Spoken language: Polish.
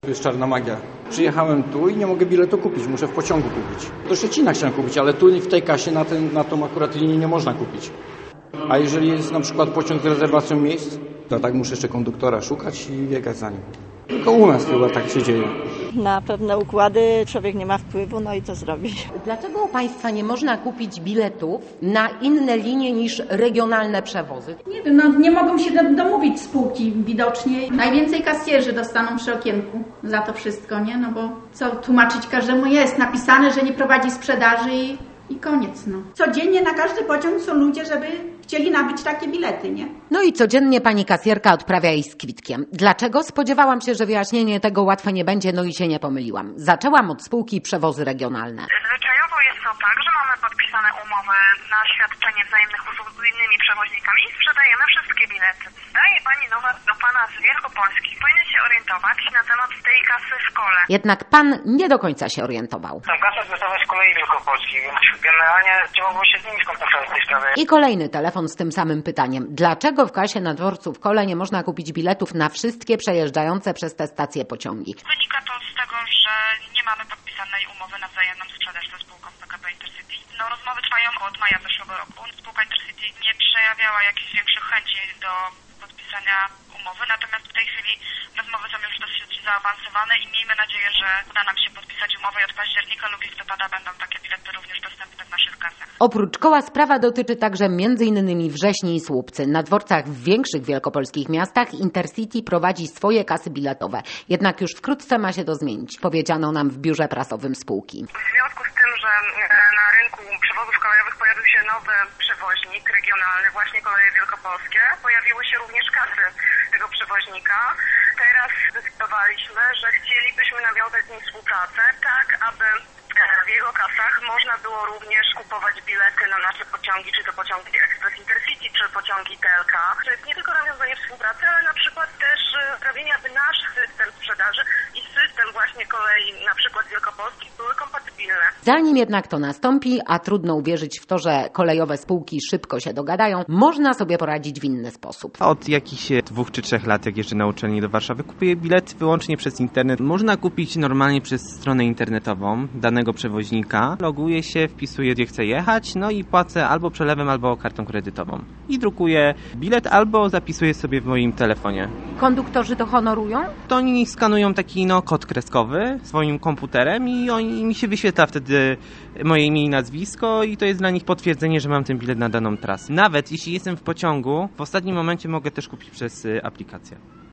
To jest czarna magia. Przyjechałem tu i nie mogę biletu kupić, muszę w pociągu kupić. Do Szczecina chciałem kupić, ale tu w tej kasie na tą akurat linię nie można kupić. A jeżeli jest na przykład pociąg z rezerwacją miejsc, to tak muszę jeszcze konduktora szukać i biegać za nim. Tylko u nas chyba tak się dzieje. Na pewne układy człowiek nie ma wpływu, no i co zrobić? Dlaczego u Państwa nie można kupić biletów na inne linie niż regionalne przewozy? Nie wiem, no nie mogą się domówić spółki widocznie. Najwięcej kasjerzy dostaną przy okienku za to wszystko, nie? No bo co tłumaczyć każdemu? Jest napisane, że nie prowadzi sprzedaży i koniec, no. Codziennie na każdy pociąg są ludzie, żeby chcieli nabyć takie bilety, nie? No i codziennie pani kasjerka odprawia jej z kwitkiem. Dlaczego? Spodziewałam się, że wyjaśnienie tego łatwe nie będzie, no i się nie pomyliłam. Zaczęłam od spółki Przewozy Regionalne. Zwyczajowo jest to tak, że mamy podpisane umowy na świadczenie wzajemnych usług z innymi przewoźnikami i sprzedajemy wszystkie bilety. Daje pani numer do pana z Wielkopolski. Powinien się orientować na temat tej kasy w kole. Jednak pan nie do końca się orientował. Tę kasę zdecydować kolei Wielkopolski, więc generalnie chciałbym się z nimi skontaktować w tej sprawie. I kolejny telefon z tym samym pytaniem. Dlaczego w kasie na dworcu w Kole nie można kupić biletów na wszystkie przejeżdżające przez te stacje pociągi? Wynika to z tego, że nie mamy podpisanej umowy na wzajemną sprzedaż ze spółką PKP Intercity. No, rozmowy trwają od maja zeszłego roku. Spółka Intercity nie przejawiała jakichś większych chęci do podpisania umowy, natomiast w tej chwili rozmowy są już dosyć zaawansowane i miejmy nadzieję, że uda nam się podpisać umowę i od października lub listopada będą takie bilety również dostępne w naszych kasach. Oprócz Koła sprawa dotyczy także m.in. Wrześni i Słupcy. Na dworcach w większych wielkopolskich miastach Intercity prowadzi swoje kasy biletowe. Jednak już wkrótce ma się to zmienić, powiedziano nam w biurze prasowym spółki. W związku z tym, że na rynku przewozów kolejowych pojawił się nowy przewoźnik regionalny, właśnie Koleje Wielkopolskie, pojawiły się również kasy tego przewoźnika. Teraz zdecydowaliśmy, że chcielibyśmy nawiązać z nim współpracę, tak aby w jego kasach można było również kupować bilety na nasze pociągi, czy to pociągi Express Intercity, czy pociągi TLK. To jest nie tylko nawiązanie współpracy, ale na przykład też sprawienie, aby nasz system sprzedaży i system właśnie kolei, na przykład wielkopolskich, były kompatybilne. Zanim jednak to nastąpi, a trudno uwierzyć w to, że kolejowe spółki szybko się dogadają, można sobie poradzić w inny sposób. Od jakichś 2 czy 3 lat, jak jeżdżę na uczelnię do Warszawy, kupuję bilet wyłącznie przez internet. Można kupić normalnie przez stronę internetową danego przewoźnika. Loguję się, wpisuję, gdzie chcę jechać, no i płacę albo przelewem, albo kartą kredytową. I drukuję bilet, albo zapisuję sobie w moim telefonie. Konduktorzy to honorują? To oni skanują taki kod kreskowy swoim komputerem i mi się wyświetla wtedy moje imię i nazwisko i to jest dla nich potwierdzenie, że mam ten bilet na daną trasę. Nawet jeśli jestem w pociągu, w ostatnim momencie mogę też kupić przez aplikację.